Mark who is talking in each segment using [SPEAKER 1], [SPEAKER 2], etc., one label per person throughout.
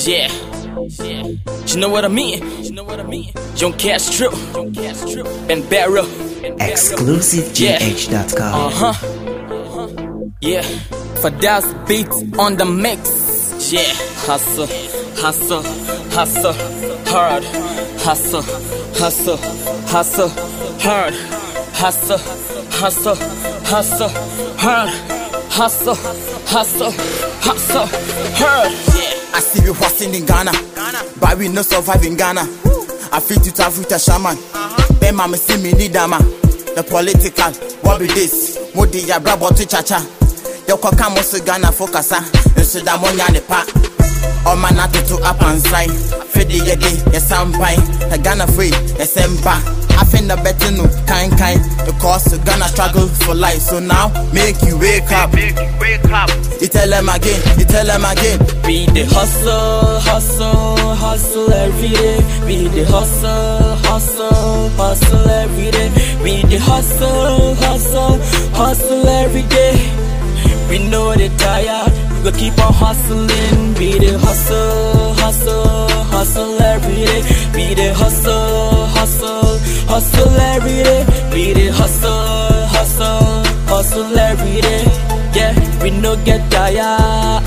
[SPEAKER 1] Yeah. You know what I mean? John Castro and Barrow.
[SPEAKER 2] ExclusiveGH.com.
[SPEAKER 1] Yeah. For that beat on the mix. Yeah. Hustle, hustle, hustle, hard. Hustle, hustle, hustle, hard. Hustle, hustle, hustle, hard. Hustle, hustle, hustle, hard. Yeah.
[SPEAKER 3] I see you hustling in Ghana, but we no survive in Ghana. I feel to Africa shaman. Ben mama see me need dama. The political, what be this? Modi ya brabo to chacha. Yo kwa kamo su Ghana fokasa. Nso da monya ne pa. O manatu to up and side. Fedi yedi ya sampai. The Ghana free ya sempa. I find the better no kind. Because Ghana struggle for life. So now make you wake up. You tell them again.
[SPEAKER 1] Be the hustle, hustle, hustle every day. Be the hustle, hustle, hustle every day. Be the hustle, hustle, hustle every day. We know they tired, we go keep on hustling. Be the hustle, hustle, hustle every day. Be the hustle, hustle, hustle every day. Be the hustle, hustle, hustle every day. Yeah, we no get tired.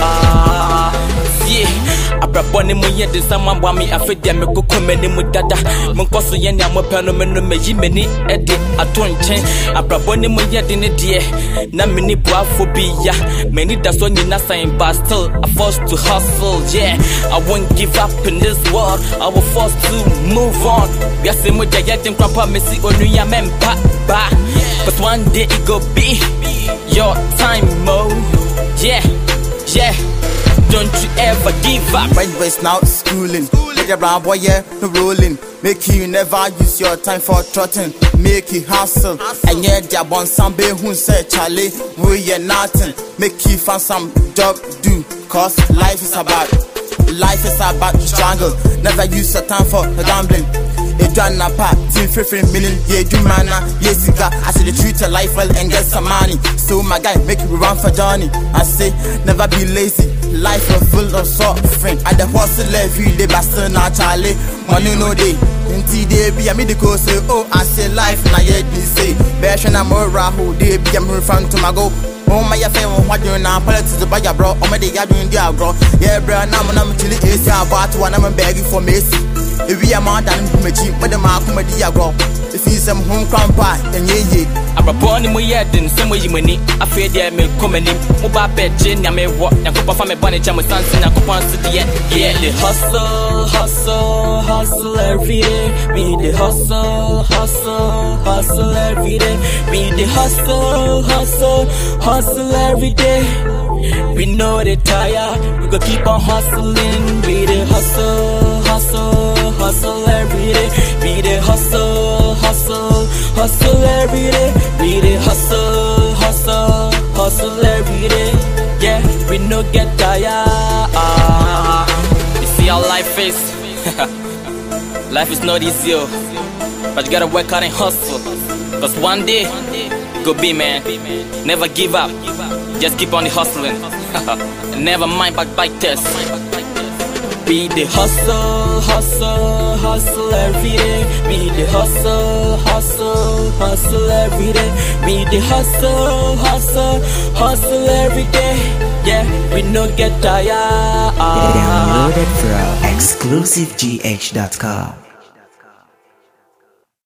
[SPEAKER 1] Yeah, abrabone mo ye de sama bwa me afedia me kokomani mu dada. Monkoso ye ne amopano me no meyi meni ede atonchen. Abrabone mo ye de ne de na meni boafo bia. Many da so nyina sign but still I forced to hustle. Yeah, I won't give up in this world. I will force to move on. We are say mo ja ye den kwapa me si onuya mempa ba. But one day it go be your time, mo. Yeah. Don't you ever give up.
[SPEAKER 3] Right boys now schooling. Make a brown boy, yeah, no rolling. Make you never use your time for trotting. Make you hustle. And yeah, there born somebody who said, Charlie, we are nothing. Make you find some job do. Cause life is about struggle. Never use your time for gambling. It done a part, team 15 million, yeah, do mana, yes, I say the treat your life well and get some money. So my guy, make you run for Johnny. I say, never be lazy, life is full of suffering. At the hustle every day, but still not Charlie. Money no day, until they be a medical say, oh, I say life, now yet be say, Bashan and Mora, who they be a front to my go. Oh my family, what you now? Politics buy your bro, or my day doing the bro. Yeah, bro, now I'm chilling, it's about one, I'm begging for Messi. If we are more than me cheap, but the mark my dear go. If he's some home crown pie, and ye.
[SPEAKER 1] I'm a born in my head, and some way you money. I fear there may come in. Mobile bed, Jane, I may walk, and go for my bonnet, and my son's in a coupon city. Yeah, the hustle, hustle, hustle every day. Be the hustle, hustle, hustle every day. Be the hustle, hustle, hustle every day. We know they tired, we go keep on hustling. Be the hustle, hustle, hustle every day. Be the hustle, hustle, hustle every day. Be the hustle, hustle, hustle every day. Yeah, we no get tired. You see how life is. Life is not easy, but you gotta work hard and hustle. Cause one day, go be man. Never give up. Just keep on the hustling. Never mind backbiters. Be the hustle, hustle, hustle every day. Be the hustle, hustle, hustle every day. Be the hustle, hustle, hustle every day. Yeah, we no get tired.
[SPEAKER 2] Download it from ExclusiveGH.com.